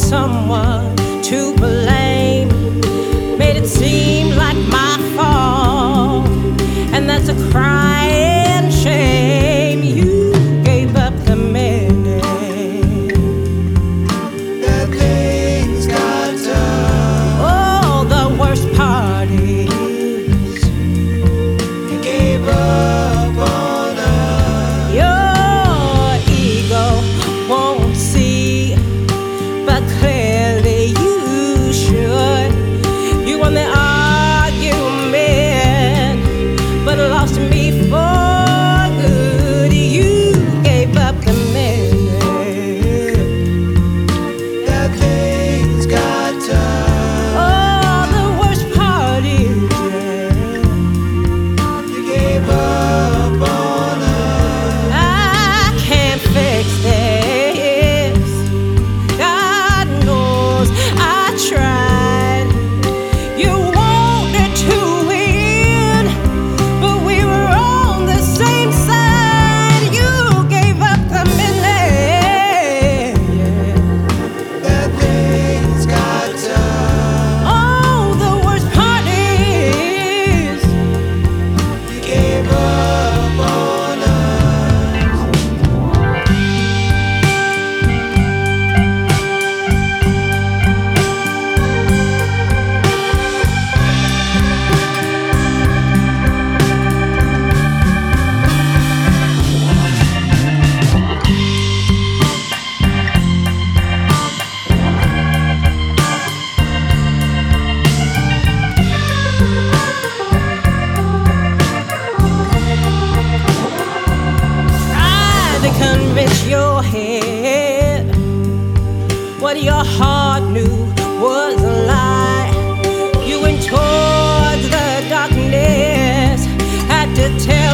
someone to blame, made it seem like my fault, and that's a crying shame. You gave up the minute that things got tough. Oh, the worst part is You gave up on us. your ego won't see, but clearly you should. You won the argument, but lost me for good. You gave up the minute That things got tough. oh, the worst part is You gave up on us. I can't fix this. God knows I tried. You wanted to win, but we were on the same side. You gave up the minute That things got tough. oh, the worst part is You gave up on us. tried to convince your head what your heart knew was a lie. You went towards the darkness, had to tell